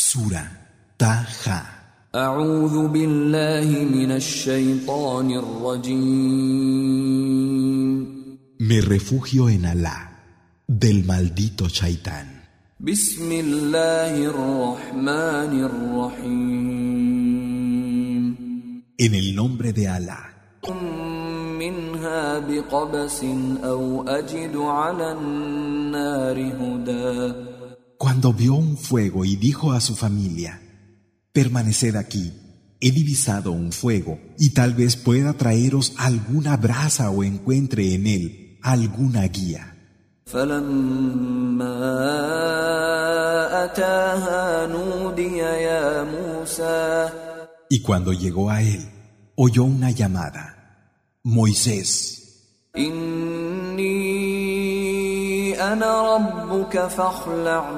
Sura Taha. أعوذ بالله من الشيطان الرجيم. Me refugio en Alá, del maldito Shaitán. بسم الله الرحمن الرحيم. En el nombre de Alá. منها بقبس أو أجد على النار هدى. Cuando vio un fuego y dijo a su familia: permaneced aquí, he divisado un fuego y tal vez pueda traeros alguna brasa o encuentre en él alguna guía. فلما أتاها نودي يا موسى. Y cuando llegó a él, oyó una llamada: Moisés, إني أنا ربك فاخلع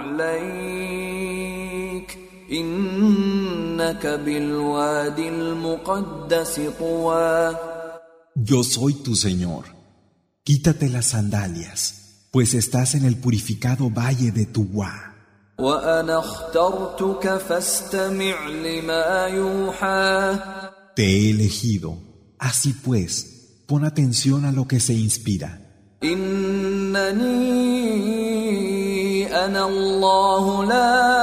نعليك إنك بالوادي المقدس طوى. yo soy tu Señor. Quítate las sandalias, pues estás en el purificado valle de Tuwa. وأنا اخترتك فاستمع لما يوحى. Te he elegido, así pues, pon atención a lo que se inspira. إنني أنا الله لا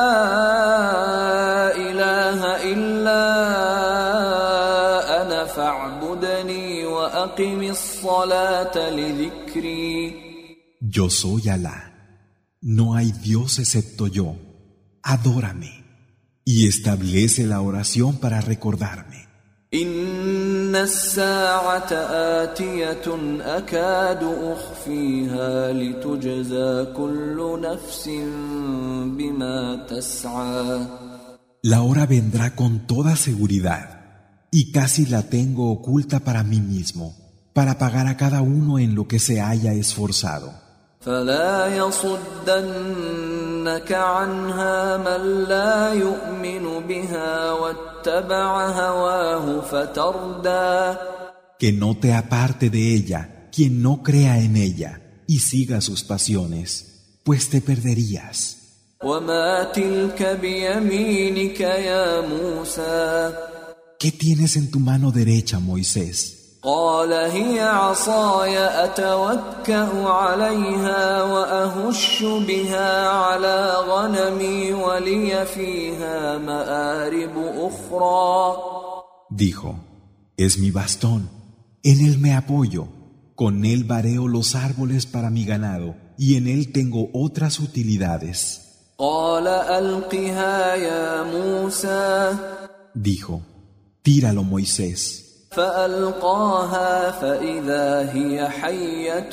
إله إلا أنا فاعبدني وأقم الصلاة لذكري. Yo soy Alá. No hay Dios excepto yo. Adórame y establece la oración para recordarme. إن الساعة آتية أكاد أخفيها لتجزى كل نفس بما تسعى. La hora vendrá con toda seguridad y casi la tengo oculta para mí mismo, para pagar a cada uno en lo que se haya esforzado. فلا يصدنك عنها من لا يؤمن بها واتبع هواه فتردى. Que no te aparte de ella quien no crea en ella y siga sus pasiones, pues te perderías. وما تلك بيمينك يا موسى. ¿Qué tienes en tu mano derecha, Moisés? قال هي عصاي أتوكأ عليها وأهش بها على غنمي ولي فيها مآرب أخرى. Dijo: es mi bastón, en él me apoyo, con él vareo los árboles para mi ganado y en él tengo otras utilidades. قال ألقها يا موسى. Dijo: tíralo, Moisés. فألقاها فإذا هي حية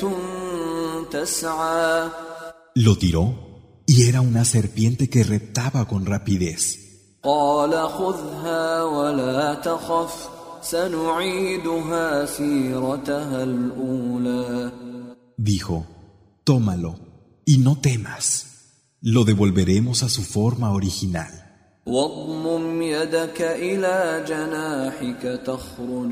تسعى. Lo tiró y era una serpiente que reptaba con rapidez. قال خذها ولا تخف سنعيدها سيرتها الأولى. Dijo: tómalo y no temas, lo devolveremos a su forma original. واضمم يدك إلى جناحك تخرج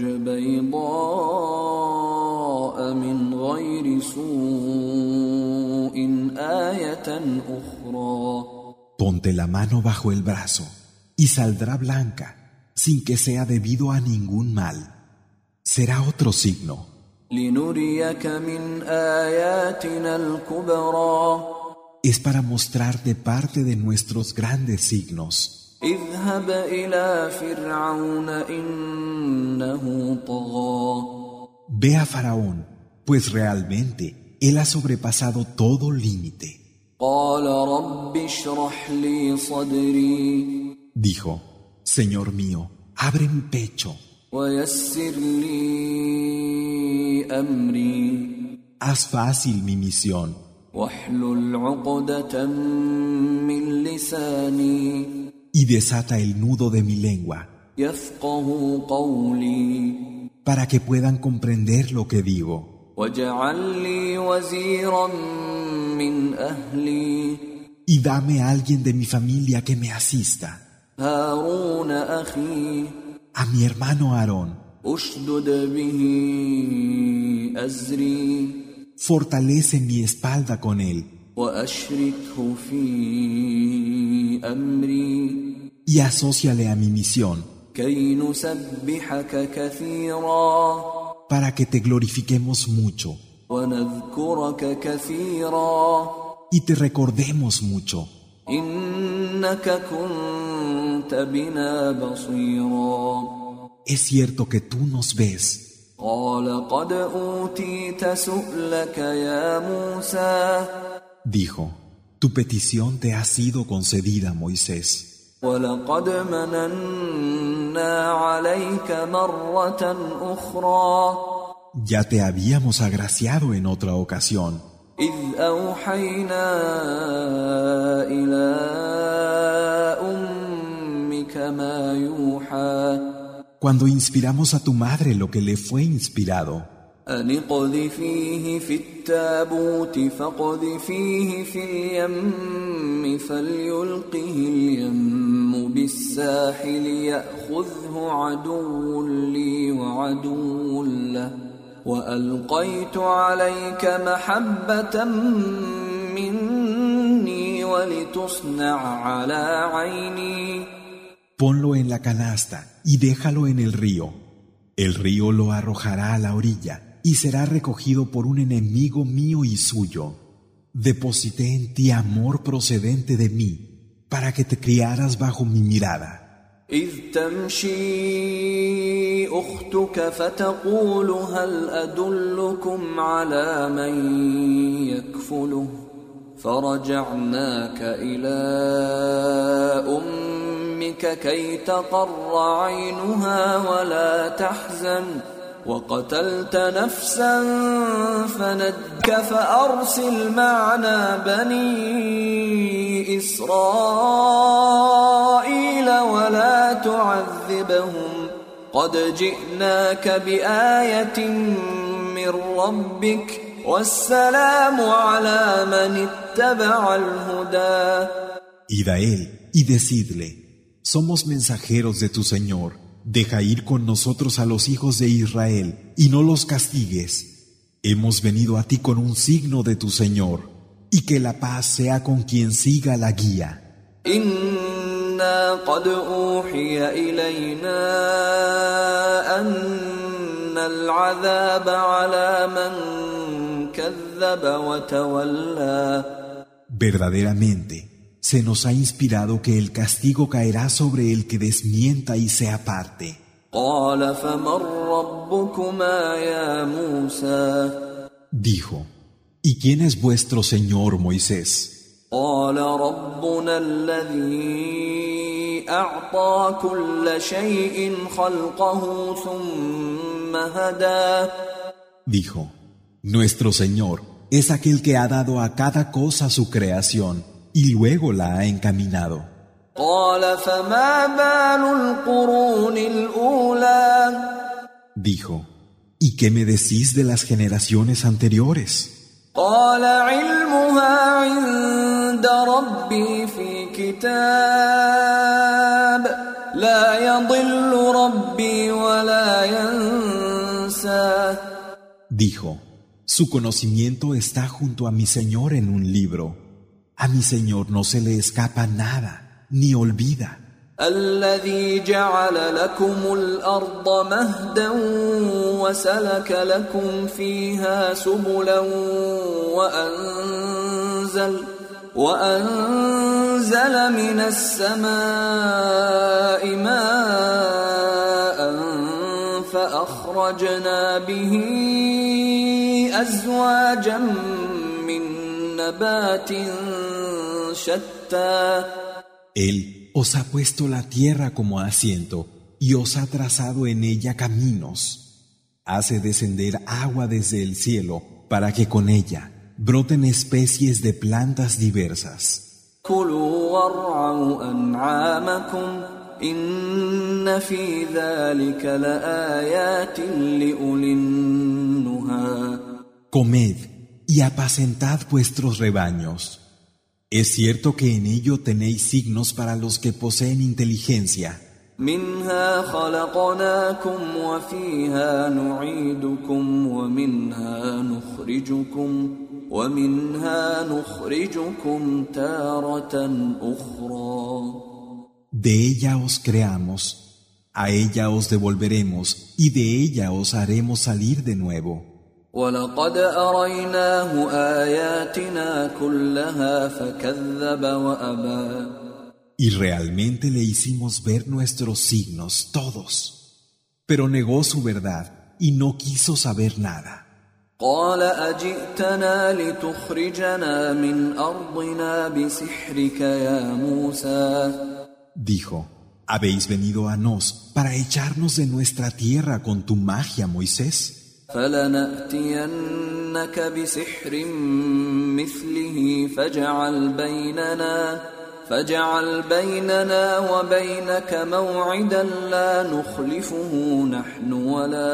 بيضاء من غير سوء آية أخرى. Ponte la mano bajo el brazo y saldrá blanca, sin que sea debido a ningún mal. Será otro signo. لنريك من آياتنا الكبرى. Es para mostrarte parte de nuestros grandes signos. اذهب إلى فرعون إنه طغى. Ve a Faraón, pues realmente él ha sobrepasado todo límite. قال رب اشرح لي صدري. Dijo: Señor mío, abre mi pecho. ويسر لي أمري. Haz fácil mi misión. واحلل عقدة من لساني. Y desata el nudo de mi lengua, يفقه قولي. para que puedan comprender lo que digo. واجعل لي وزيرا من أهلي. Y dame a alguien de mi familia que me asista. هارون أخي. A mi hermano Aarón. أشدد به أزري. Fortalece mi espalda con él. وأشركه في أمري y asóciale a mi misión كي نسبحك كثيرا para que te glorifiquemos mucho ونذكرك كثيرا y te recordemos mucho. إنك كنت بنا بصيرا Es cierto que tú nos ves. قال قد أوتيت سؤلك يا موسى Dijo, tu petición te ha sido concedida, Moisés. ولقد مننا عليك مرة أخرى Ya te habíamos agraciado en otra ocasión, إذ أوحينا إلى أمك ما يوحى cuando inspiramos a tu madre lo que le fue inspirado. أن اقذفيه في التابوت فاقذفيه في اليم فليلقه اليم بالساحل يأخذه عدو لي وعدو له وألقيت عليك محبة مني ولتصنع على عيني. Ponlo en la canasta y déjalo en el río. El río lo arrojará a la orilla y será recogido por un enemigo mío y suyo. Deposité en ti amor procedente de mí para que te criaras bajo mi mirada. إذ تمشي أختك فتقول هل أدلكم على من يكفله فرجعناك إلى أمك كي تقر عينها ولا تحزن وقتلت نفسا فندك فأرسل معنا بني إسرائيل ولا تعذبهم قد جئناك بآية من ربك والسلام على من اتبع الهدى. Id a él y decidle, somos mensajeros de tu Señor, deja ir con nosotros a los hijos de Israel y no los castigues. Hemos venido a ti con un signo de tu Señor, y que la paz sea con quien siga la guía. إنا قد أوحي إلينا أن العذاب على من كذب وتولى. Verdaderamente, se nos ha inspirado que el castigo caerá sobre el que desmienta y se aparte. قال فمن ربكما يا موسى Dijo, ¿y quién es vuestro Señor, Moisés? قال ربنا الذي أعطى كل شيء خلقه ثم هدى. Dijo, nuestro Señor es aquel que ha dado a cada cosa su creación y luego la ha encaminado. قال فما بال القرون الأولى. Dijo, ¿y qué me decís de las generaciones anteriores? قال علمها عند ربي في كتاب لا يضل ربي ولا ينسى. Dijo, su conocimiento está junto a mi Señor en un libro. A mi Señor no se le escapa nada, ni olvida. الذي جعل لكم الأرض مهدا وسلك لكم فيها سبلا وأنزل من السماء ماء فأخرجنا به أزواجا من نبات شتى. Él os ha puesto la tierra como asiento y os ha trazado en ella caminos. Hace descender agua desde el cielo para que con ella broten especies de plantas diversas. كلوا وارعوا أنعامكم إن في ذلك لآيات لأولي النهى. Comed y apacentad vuestros rebaños. Es cierto que en ello tenéis signos para los que poseen inteligencia. منها خلقناكم وفيها نعيدكم ومنها نخرجكم ومنها نخرجكم تارة أخرى. De ella os creamos, a ella os devolveremos y de ella os haremos salir de nuevo. وَلَقَدْ أَرَيْنَاهُ آيَاتِنَا كُلَّهَا فَكَذَّبَ وَأَبَى. Y realmente le hicimos ver nuestros signos todos, pero negó su verdad y no quiso saber nada. قال أجئتنا لتخرجنا من أرضنا بسحرك يا موسى. Dijo, ¿habéis venido a nos para echarnos de nuestra tierra con tu magia, Moisés? فلنأتينك بسحر مثله فاجعل بيننا وبينك موعدا لا نخلفه نحن ولا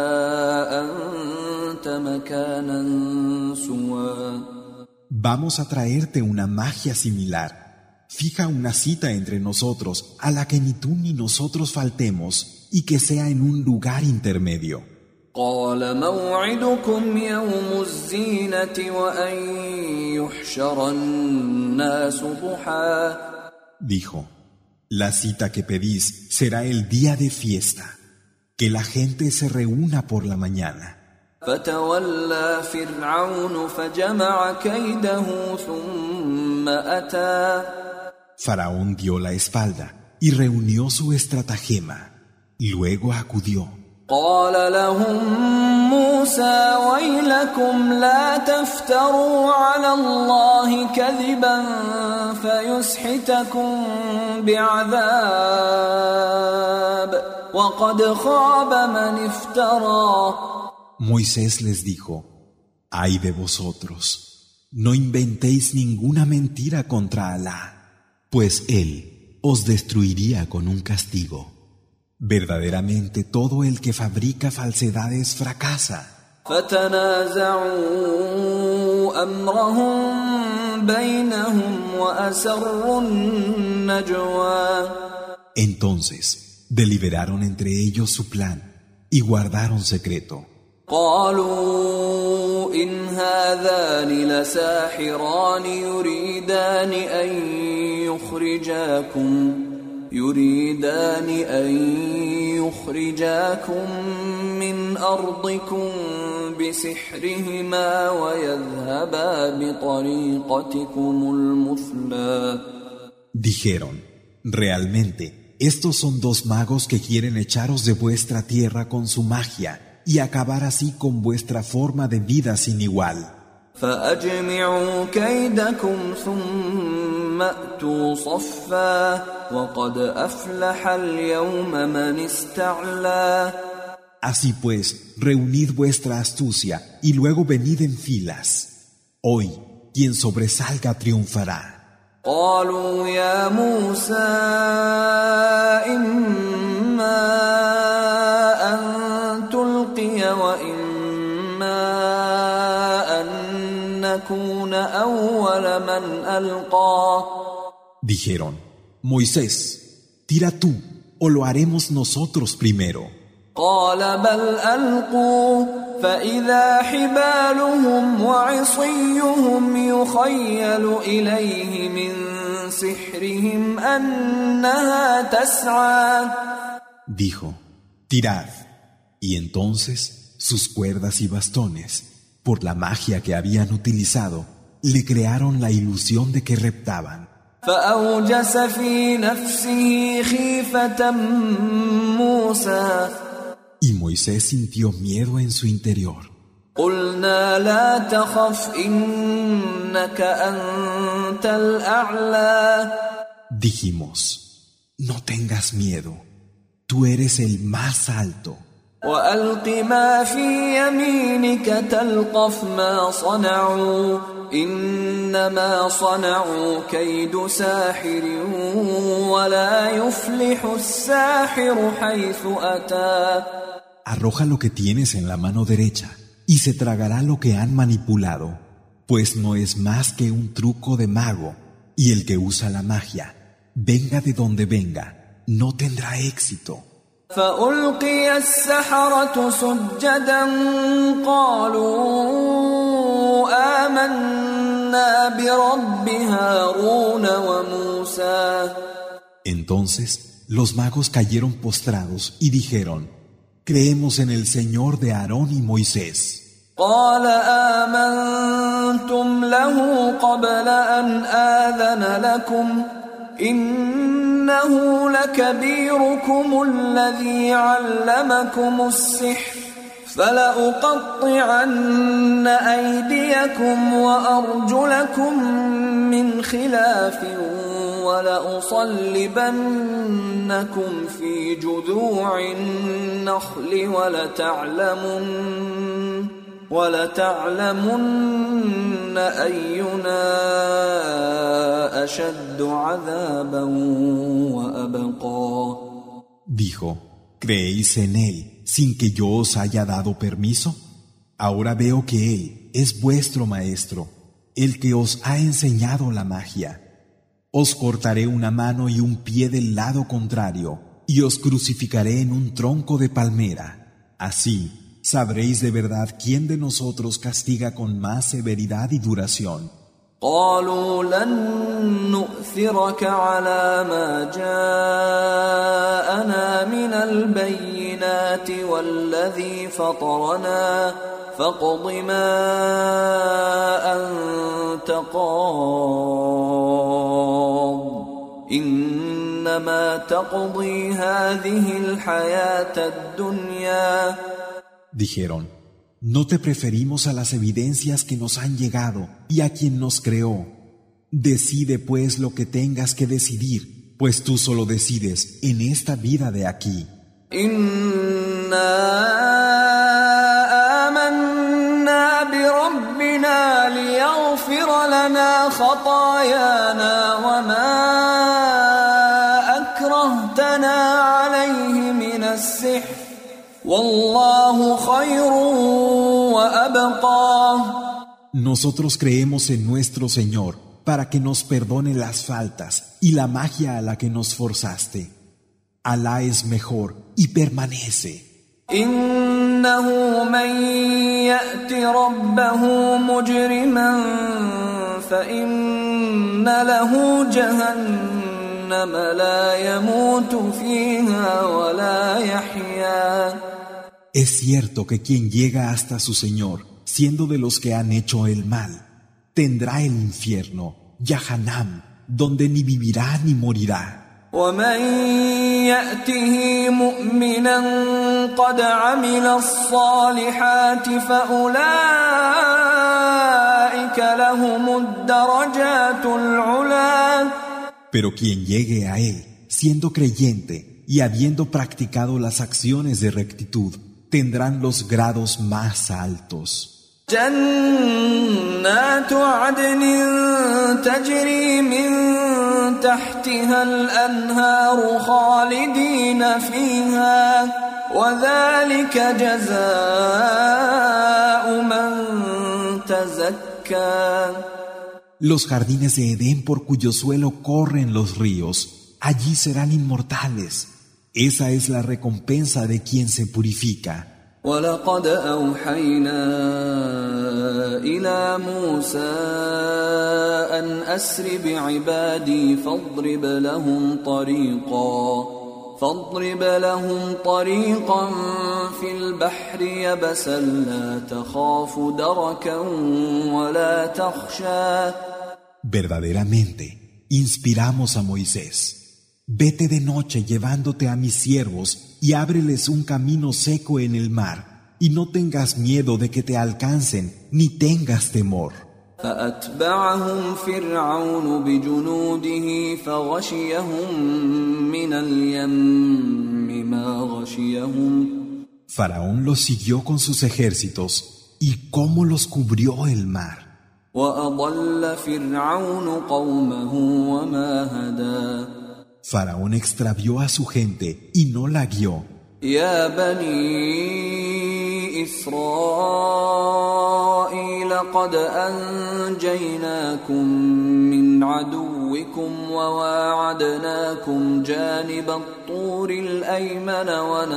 أنت مكانا سوى. Vamos a traerte una magia similar. Fija una cita entre nosotros a la que ni tú ni nosotros faltemos y que sea en un lugar intermedio. قال موعدكم يوم الزينة وأن يحشر الناس ضحى. Dijo, la cita que pedís será el día de fiesta, que la gente se reúna por la mañana. فتولى فرعون فجمع كيده ثم أتى. Faraón dio la espalda y reunió su estratagema. Luego acudió. قال لهم موسى ويلكم لا تفتروا على الله كذبا فيسحتكم بعذاب وقد خاب من افترى. Moisés les dijo, ay de vosotros, no inventéis ninguna mentira contra Alá, pues Él os destruiría con un castigo. Verdaderamente todo el que fabrica falsedades fracasa. فتنازعوا أمرهم بينهم وأسروا النجوى. Entonces deliberaron entre ellos su plan y guardaron secreto. قالوا إن هذان لساحران يريدان أن يخرجاكم من أرضكم بسحرهما ويذهبا بطريقتكم المثلى. Dijeron, realmente, estos son dos magos que quieren echaros de vuestra tierra con su magia y acabar así con vuestra forma de vida sin igual. فأجمعوا كيدكم ثم أتوا صفا وقد أفلح اليوم من استعلى. Así pues, reunid vuestra astucia y luego venid en filas. Hoy, quien sobresalga triunfará. قالوا يا موسى إما أن تلقي وإما نكون أول من ألقى. Dijeron, Moisés, tira tú o lo haremos nosotros primero. قال بل ألقوا فإذا حبالهم وعصيهم يخيل إليه من سحرهم أنها تسعى. Dijo, tirad. Y entonces sus cuerdas y bastones, por la magia que habían utilizado, le crearon la ilusión de que reptaban. فأوجس في نفسه خيفة موسى. Y Moisés sintió miedo en su interior. قلنا لا تخف إنك أنت الأعلى. Dijimos, no tengas miedo, tú eres el más alto. وألق ما في يمينك تلقف ما صنعوا إنما صنعوا كيد ساحر ولا يفلح الساحر حيث أتى. Arroja lo que tienes en la mano derecha y se tragará lo que han manipulado, pues no es más que un truco de mago, y el que usa la magia, venga de donde venga, no tendrá éxito. فألقي السحرة سجدا قالوا آمنا برب هارون وموسى. Entonces los magos cayeron postrados y dijeron: Creemos en el Señor de Aarón y Moisés. قال آمنتم له قبل أن آذن لكم إنه لكبيركم الذي علمكم السحر فلأقطعن أيديكم وأرجلكم من خلاف ولأصلبنكم في جذوع النخل ولتعلمن أينا أشد عذابا وأبقى. Dijo: ¿Creéis en él sin que yo os haya dado permiso? Ahora veo que él es vuestro maestro, el que os ha enseñado la magia. Os cortaré una mano y un pie del lado contrario, y os crucificaré en un tronco de palmera. Así sabréis de verdad quién de nosotros castiga con más severidad y duración. قالوا لن نؤثرك على ما جاءنا من البينات والذي فطرنا فاقض ما أنت قاض إنما تقضي هذه الحياة الدنيا. Dijeron: No te preferimos a las evidencias que nos han llegado y a quien nos creó. Decide pues lo que tengas que decidir, pues tú solo decides en esta vida de aquí. Inna amanna bi rabbina liyaghfir lana khatayana wa ma akrahtana alayhi min as-sihr. Nosotros creemos en nuestro Señor para que nos perdone las faltas y la magia a la que nos forzaste. Alá es mejor y permanece. إنه من يأت ربه مجرما فإن له جهنم لا يموت فيها ولا يحيا. Es cierto que quien llega hasta su Señor, siendo de los que han hecho el mal, tendrá el infierno, Yahanam, donde ni vivirá ni morirá. ومن يأته مؤمنا قد عمل الصالحات فأولئك لهم الدرجات العلى. Pero quien llegue a él, siendo creyente y habiendo practicado las acciones de rectitud, tendrán los grados más altos. جنات عدن تجري من تحتها الأنهار خالدين فيها وذلك جزاء من تزكى. Los jardines de Edén por cuyo suelo corren los ríos, allí serán inmortales. Esa es la recompensa de quien se purifica. وَلَقَدْ أَوْحَيْنَا إِلَى مُوسَى أَنْ أَسْرِ بِعِبَادِي فَاضْرِبْ لَهُمْ طَرِيقًا فِي الْبَحْرِ يَبَسًا لَا تَخَافُ دَرَكًا وَلَا تَخْشَى. Verdaderamente, inspiramos a Moisés. Vete de noche llevándote a mis siervos y ábreles un camino seco en el mar, y no tengas miedo de que te alcancen, ni tengas temor. فأتبعهم فرعون بجنوده فغشيهم من اليم ما غشيهم. Faraón los siguió con sus ejércitos, y cómo los cubrió el mar. وأضل فرعون قومه وما هدى. Faraón extravió a su gente y no la guió. يا بني إسرائيل قد أنجيناكم من عدوكم وواعدناكم جانب الطور الأيمن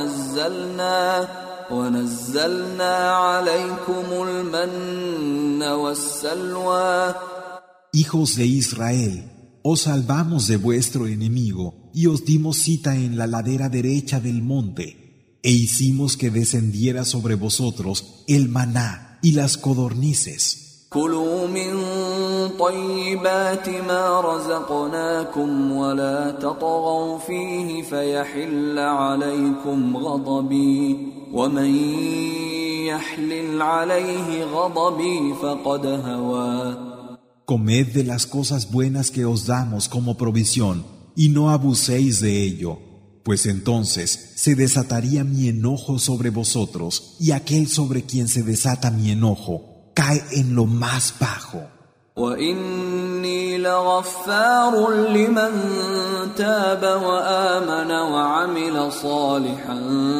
ونزلنا عليكم المن والسلوى. Hijos de Israel, os salvamos de vuestro enemigo y os dimos cita en la ladera derecha del monte, e hicimos que descendiera sobre vosotros el maná y las codornices. كلوا من طيبات ما رزقناكم ولا تطغوا فيه فيحل عليكم غضبي ومن يحلل عليه غضبي فقد هوى. Comed de las cosas buenas que os damos como provisión y no abuséis de ello, pues entonces se desataría mi enojo sobre vosotros y aquel sobre quien se desata mi enojo cae en lo más bajo. وإني لغفار لمن تاب وآمن وعمل صالحا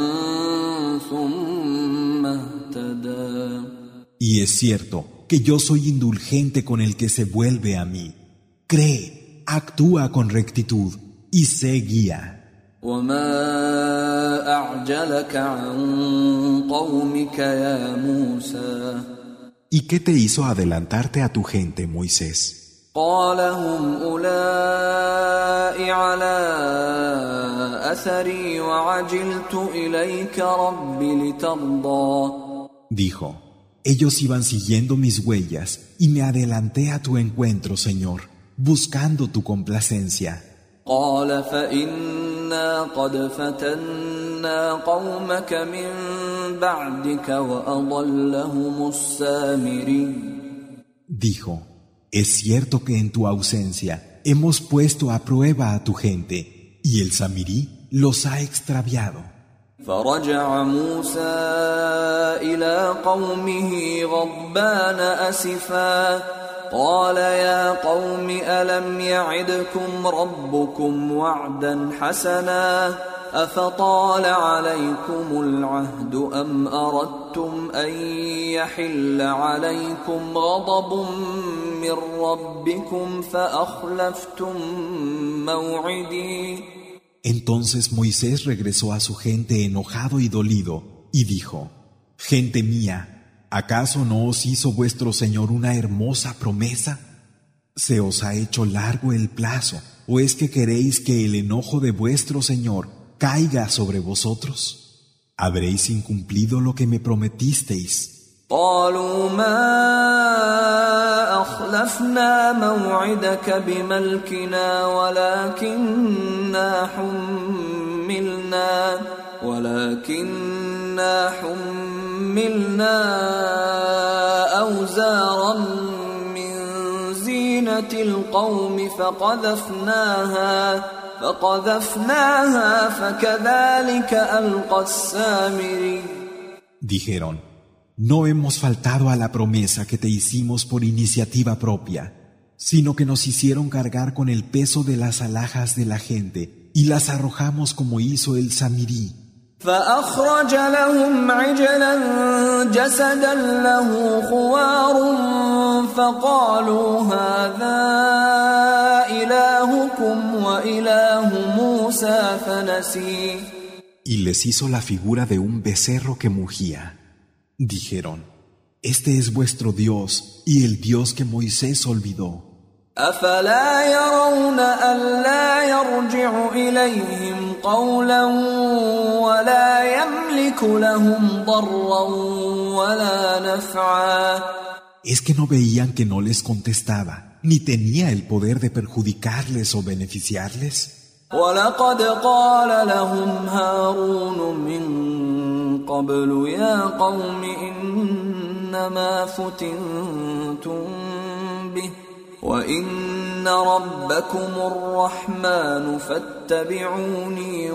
ثم اهتدى. Y es cierto que yo soy indulgente con el que se vuelve a mí. Cree, actúa con rectitud y sé guía. وما أعجلك عن قومك يا موسى. ¿Y qué te hizo adelantarte a tu gente, Moisés? قال هم أولئك على أثري وعجلت إليك رب لترضى. Dijo, ellos iban siguiendo mis huellas y me adelanté a tu encuentro, Señor, buscando tu complacencia. قال فإنا قد فتنا قومك من بعدك وأضلهم السامري. Dijo, es cierto que en tu ausencia hemos puesto a prueba a tu gente y el Samirí los ha extraviado. فرجع موسى إلى قومه غضبان أسفا قال يا قوم ألم يعدكم ربكم وعدا حسنا أفطال عليكم العهد أم أردتم أن يحل عليكم غضب من ربكم فأخلفتم موعدي. Entonces Moisés regresó a su gente enojado y dolido y dijo, gente mía, ¿acaso no os hizo vuestro Señor una hermosa promesa? ¿Se os ha hecho largo el plazo o es que queréis que el enojo de vuestro Señor caiga sobre vosotros? ¿Habréis incumplido lo que me prometisteis? قالوا ما أخلفنا موعدك بملكنا ولكننا حملنا أوزارا من زينة القوم فقذفناها فكذلك ألقى السامري. Dijeron, no hemos faltado a la promesa que te hicimos por iniciativa propia, sino que nos hicieron cargar con el peso de las alhajas de la gente y las arrojamos como hizo el Samirí. فأخرج لهم عجلا جسدا له خوار فقالوا هذا إلهكم وإله موسى فنسي. Y les hizo la figura de un becerro que mugía. Dijeron, este es vuestro Dios y el Dios que Moisés olvidó. أفلا يرون ألا يرجع إليهم قولا ولا يملك لهم ضرا ولا نفعا. ¿Es que no veían que no les contestaba, ni tenía el poder de perjudicarles o beneficiarles? ولقد قال لهم هارون من قبل يا قوم إنما فتنتم به وإن ربكم الرحمن فاتبعوني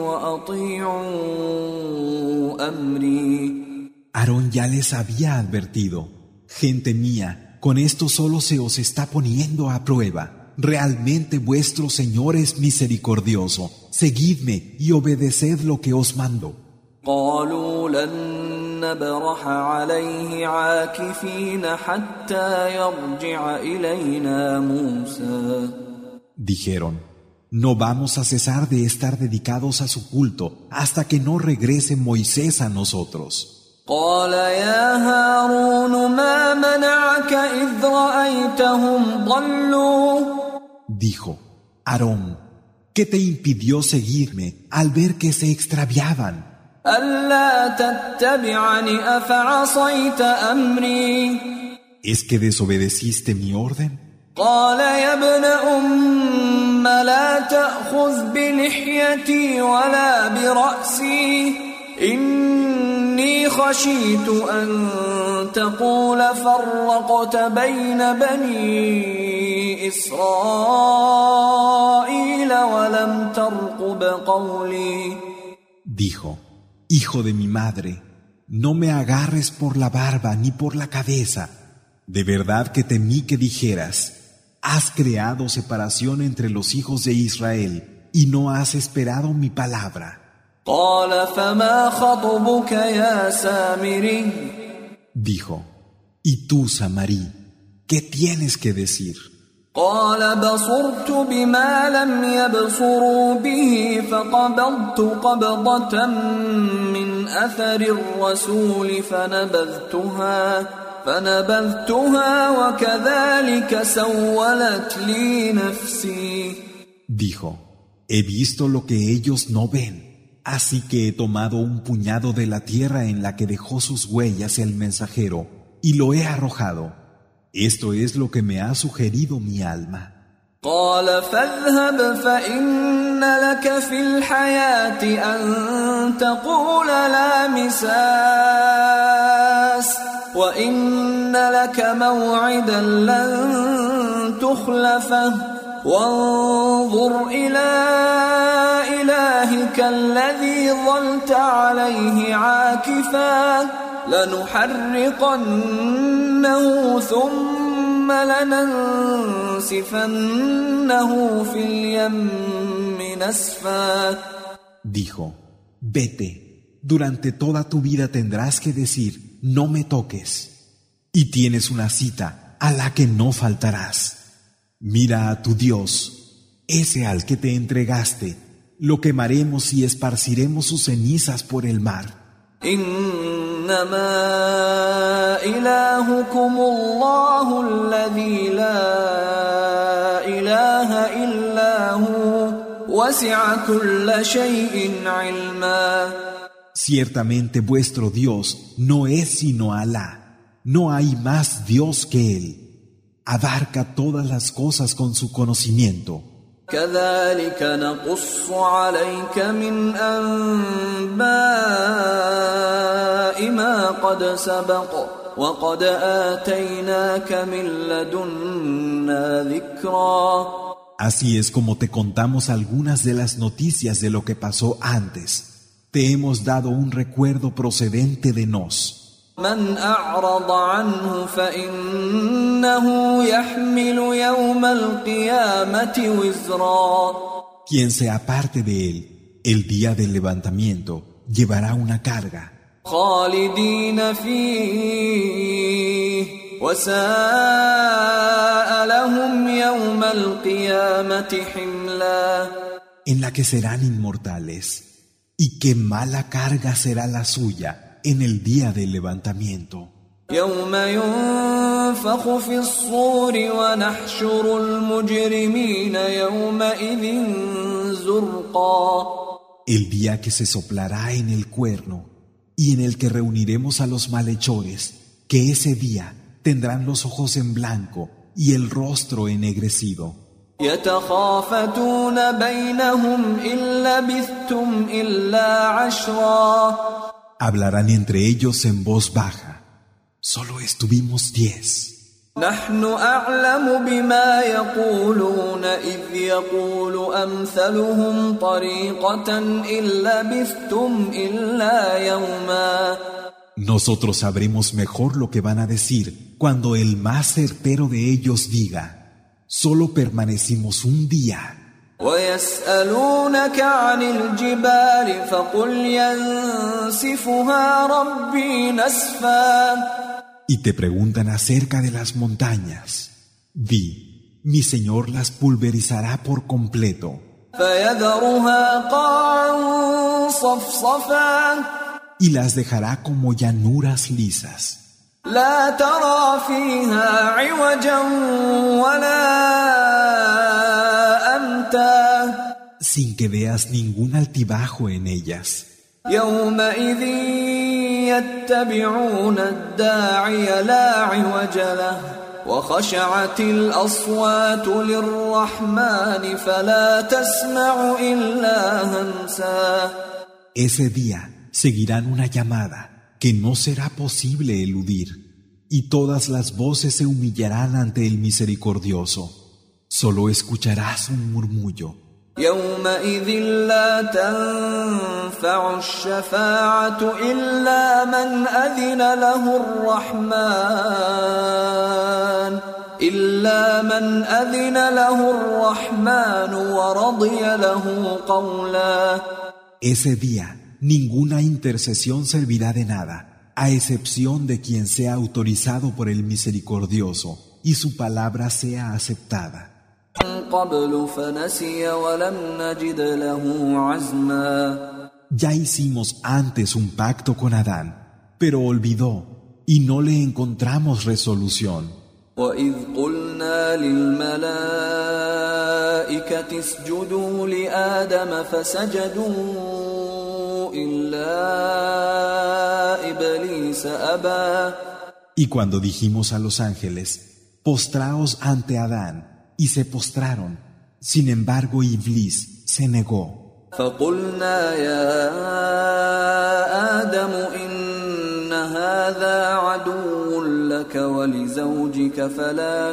وأطيعوا أمري. Aarón ya les había advertido, gente mía, con esto solo se os está poniendo a prueba. Realmente vuestro Señor es misericordioso. Seguidme y obedeced lo que os mando. قالوا لن نبرح عليه عاكفين حتى يرجع إلينا موسى. Dijeron: no vamos a cesar de estar dedicados a su culto hasta que no regrese Moisés a nosotros. قال يا هارون ما منعك إذ رأيتهم ضلوا. Dijo: Aarón, ¿qué te impidió seguirme al ver que se extraviaban? ألا تتبعني أفعصيت أمري. ¿Es que desobedeciste mi orden? قال يا ابن أم لا تأخذ بلحيتي ولا برأسي إني خشيت أن تقول فرقت بين بني إسرائيل ولم ترقب قولي. Dijo: hijo de mi madre, no me agarres por la barba ni por la cabeza. De verdad que temí que dijeras: has creado separación entre los hijos de Israel y no has esperado mi palabra. قال فما خطبك يا سامري. Dijo: ¿y tú, Samarí, qué tienes que decir? قال بصرت بما لم يبصروا به فقبضت قبضة من أثر الرسول فنبذتها وكذلك سولت لي نفسي. Dijo: he visto lo que ellos no ven, así que he tomado un puñado de la tierra en la que dejó sus huellas el mensajero y lo he arrojado. Esto es lo que me ha sugerido mi alma. قال فاذهب فإن لك في الحياة أن تقول لا مساس وإن لك موعدا لن تخلفه وانظر إلى إلهك الذي ظلت عليه عاكفا لنحرقنه ثم لننسفنه في اليم نسفا. Dijo: vete, durante toda tu vida tendrás que decir: no me toques, y tienes una cita a la que no faltarás. Mira a tu Dios, ese al que te entregaste, lo quemaremos y esparciremos sus cenizas por el mar. إنما إلهكم الله الذي لا إله إلا هو وسع كل شيء علما. Ciertamente vuestro Dios no es sino Alá, no hay más Dios que Él. Abarca todas las cosas con su conocimiento. كذلك نقص عليك من أنباء ما قد سبق وقد آتيناك من لدنا ذكرا. Así es como te contamos algunas de las noticias de lo que pasó antes. Te hemos dado un recuerdo procedente de nos. من أعرض عنه فإنه يحمل يوم القيامة وزرا. Quien se aparte de él, el día del levantamiento, llevará una carga. خالدين فيه وساء لهم يوم القيامة حملا. En la que serán inmortales. Y qué mala carga será la suya en el día del levantamiento. يوم ينفخ في الصور ونحشر المجرمين يومئذ زرقا. El día que se soplará en el cuerno y en el que reuniremos a los malhechores, que ese día tendrán los ojos en blanco y el rostro ennegrecido. يتخافتون بينهم إن لبثتم إلا عشرا. Hablarán entre ellos en voz baja. Solo estuvimos 10. نحن أعلم بما يقولون إذ يقول أمثلهم طريقة إن لبثتم إلا يوما. Nosotros sabremos mejor lo que van a decir cuando el más certero de ellos diga: solo permanecimos un día. ويسألونك عن الجبال فقل ينسفها ربي نسفا. Y te preguntan acerca de las montañas. Di, mi Señor las pulverizará por completo. فيذرها قاعا صفصفا. Y las dejará como llanuras lisas. لا ترى فيها عوجا ولا أمتا. Sin que veas ningún altibajo en ellas. يومئذ يتبعون الداعي لا عوج له وخشعت الأصوات للرحمن فلا تسمع إلا همسا. Ese día seguirán una llamada que no será posible eludir, y todas las voces se humillarán ante el Misericordioso. Solo escucharás un murmullo. يومئذ لا تنفع الشفاعة إلا من أذن له الرحمن ورضي له قولا. Ese día ninguna intercesión servirá de nada, a excepción de quien sea autorizado por el Misericordioso y su palabra sea aceptada. قبل فنسي ولم نجد له عزما. Ya hicimos antes un pacto con Adán, pero olvidó y no le encontramos resolución. وإذ قلنا للملائكة اسجدوا لآدم فسجدوا إلا إبليس أبى. Y cuando dijimos a los ángeles, postraos ante Adán, y se postraron. Sin embargo, Iblis se negó. فقلنا يا آدم إن هذا عدو لك ولزوجك فلا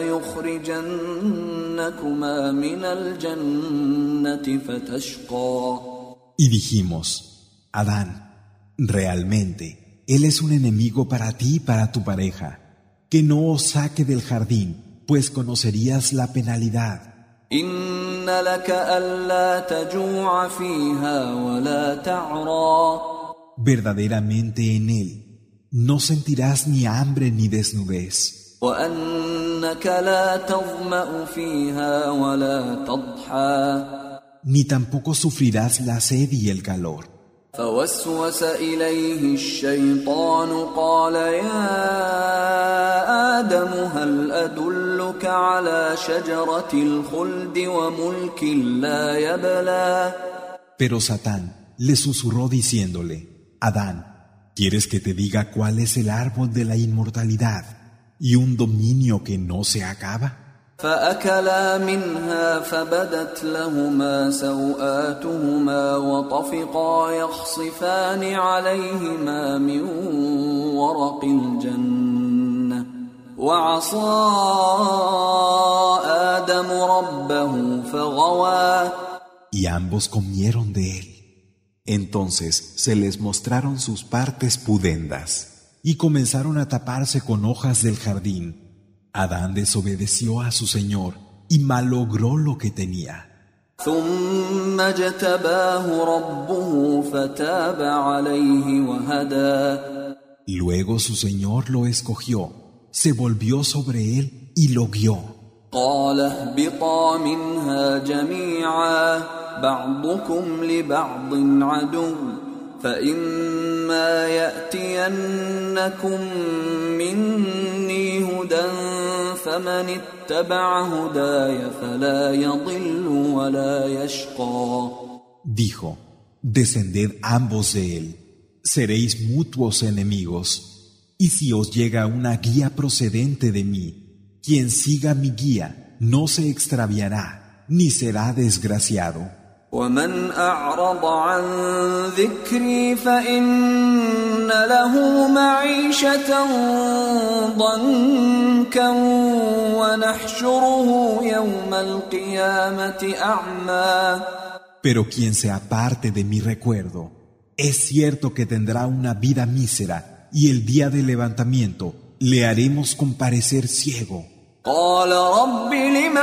يخرجنكما من الجنة فتشقى. Y dijimos, Adán, realmente, él es un enemigo para ti y para tu pareja, que no os saque del jardín, pues conocerías la penalidad. إن لك ألا تجوع فيها ولا تعرى. Verdaderamente en él no sentirás ni hambre ni desnudez. وأنك لا تظمأ فيها ولا تضحى. Ni tampoco sufrirás la sed y el calor. فوسوس إليه الشيطان قال يا آدم هل أدلك على شجرة الخلد وملك لا يبلى. Pero Satán le susurró diciéndole, Adán, ¿quieres que te diga cuál es el árbol de la inmortalidad y un dominio que no se acaba? فأكلا منها فبدت لهما سوآتهما وطفقا يخصفان عليهما من ورق الجنة وعصى آدم ربه فغوى. Y ambos comieron de él. Entonces se les mostraron sus partes pudendas y comenzaron a taparse con hojas del jardín. Adán desobedeció a su Señor y malogró lo que tenía. ثم اجتباه ربه فتاب عليه وهدى. Luego su Señor lo escogió, se volvió sobre él y lo guió. قال اهبطا منها جميعا بعضكم لبعض عدو فإما يأتينكم مني هدى فمن اتبع هداي فلا يضل ولا يشقى. Dijo, descended ambos de él, seréis mutuos enemigos, y si os llega una guía procedente de mí, quien siga mi guía no se extraviará ni será desgraciado. ومن أعرض عن ذكري فإن له معيشة ضنكا ونحشره يوم القيامة أعمى. Pero quien se aparte de mi recuerdo, es cierto que tendrá una vida mísera y el día del levantamiento le haremos comparecer ciego. قال رب لم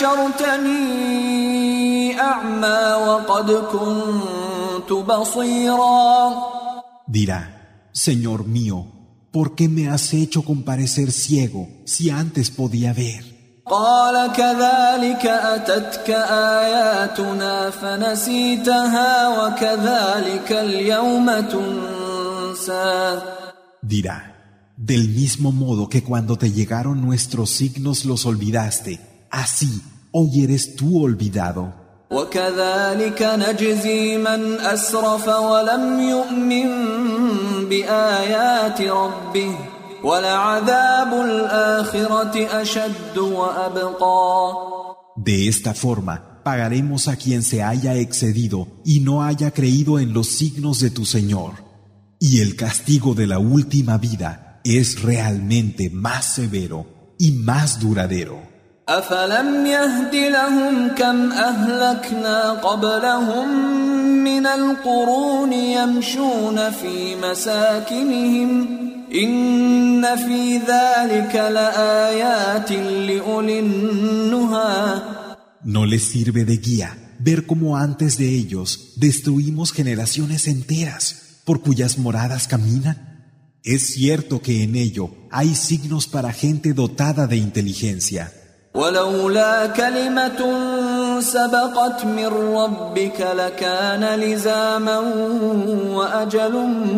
حشرتني أعمى وقد كنت بصيرا. Dirá: Señor mío, ¿por qué me has hecho comparecer ciego si antes podía ver? قال كذلك أتتك آياتنا فنسيتها وكذلك اليوم تنسى. Dirá: del mismo modo que cuando te llegaron nuestros signos los olvidaste, así hoy eres tú olvidado. وكذلك نجزي من أسرف ولم يؤمن بآيات ربه ولعذاب الآخرة أشد وأبقى. De esta forma pagaremos a quien se haya excedido y no haya creído en los signos de tu Señor. Y el castigo de la última vida es realmente más severo y más duradero. أفلم يهد لهم كم أهلكنا قبلهم من القرون يمشون في مساكنهم إن في ذلك لآيات لأولي النهى. ¿No les sirve de guía ver cómo antes de ellos destruimos generaciones enteras por cuyas moradas caminan? Es cierto que en ello hay signos para gente dotada de inteligencia. ولولا كلمة سبقت من ربك لكان لزاما وأجل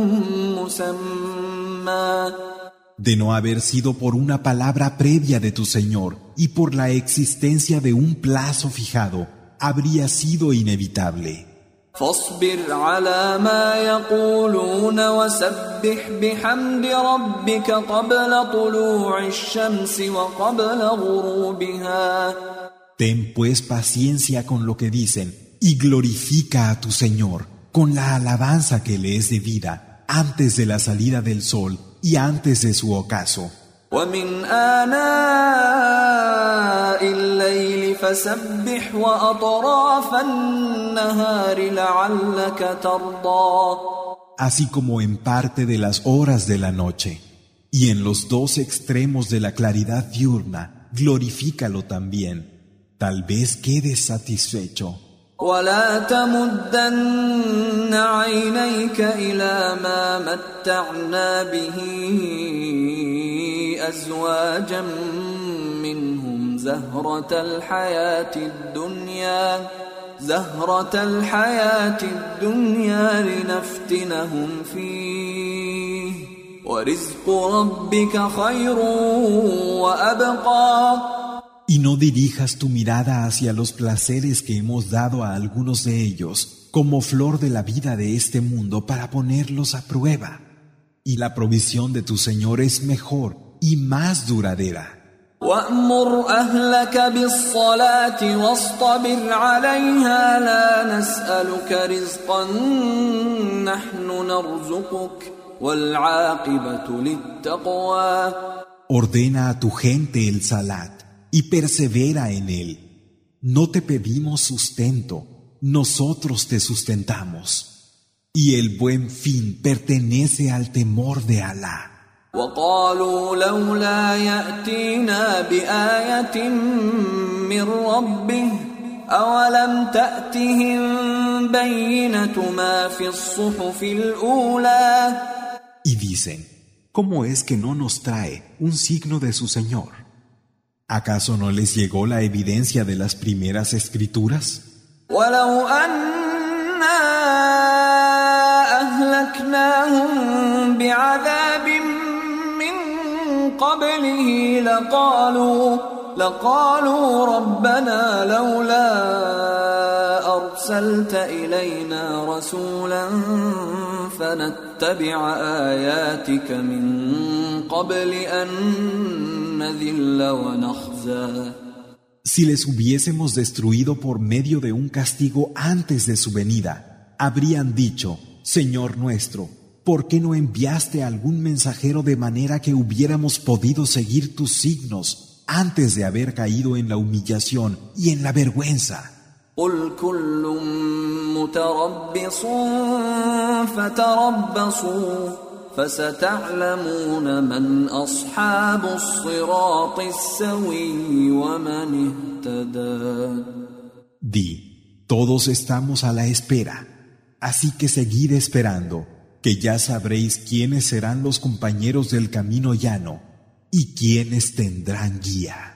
مسمى. De no haber sido por una palabra previa de tu Señor y por la existencia de un plazo fijado, habría sido inevitable. فاصبر على ما يقولون وسبح بحمد ربك قبل طلوع الشمس وقبل غروبها. Ten pues paciencia con lo que dicen y glorifica a tu Señor con la alabanza que le es debida antes de la salida del sol y antes de su ocaso. ومن آناء الليل فسبح وأطراف النهار لعلك ترضى. Así como en parte de las horas de la noche y en los dos extremos de la claridad diurna, glorifícalo también. Tal vez quedes satisfecho. ولا تمدن عينيك إلى ما متعنا به أزواجا منهم زهرة الحياة الدنيا لنفتنهم فيه ورزق ربك خير وأبقى. Y no dirijas tu mirada hacia los placeres que hemos dado a algunos de ellos como flor de la vida de este mundo para ponerlos a prueba. Y la provisión de tu Señor es mejor y más duradera. وَأْمُرْ أَهْلَكَ بِالصَّلَاةِ وَاصْطَبِرْ عَلَيْهَا لَا نَسْأَلُكَ رِزْقًا نَحْنُ نَرْزُقُكَ وَالْعَاقِبَةُ لِلتَّقْوَى. Ordena a tu gente el salat y persevera en él. No te pedimos sustento, nosotros te sustentamos. Y el buen fin pertenece al temor de Alá. وقالوا لولا يأتينا بآية من ربه أولم تأتهم بينة ما في الصحف الأولى. Y dicen, ¿cómo es que no nos trae un signo de su Señor? ¿Acaso no les llegó la evidencia de las primeras escrituras? ولو أنا أهلكناهم بعذاب قبله لقالوا ربنا لولا أرسلت إلينا رسولا فنتبع آياتك من قبل أن نذل ونخزى. Si les hubiésemos destruido por medio de un castigo antes de su venida, habrían dicho, Señor nuestro, ¿por qué no enviaste algún mensajero de manera que hubiéramos podido seguir tus signos antes de haber caído en la humillación y en la vergüenza? قُلْ كُلٌّ مُتَرَبِّصٌ فَتَرَبَّصُوا فستعلمون من أصحاب الصراط السوي ومن اهتدى. Di, todos estamos a la espera, así que seguid esperando, que ya sabréis quiénes serán los compañeros del camino llano y quiénes tendrán guía.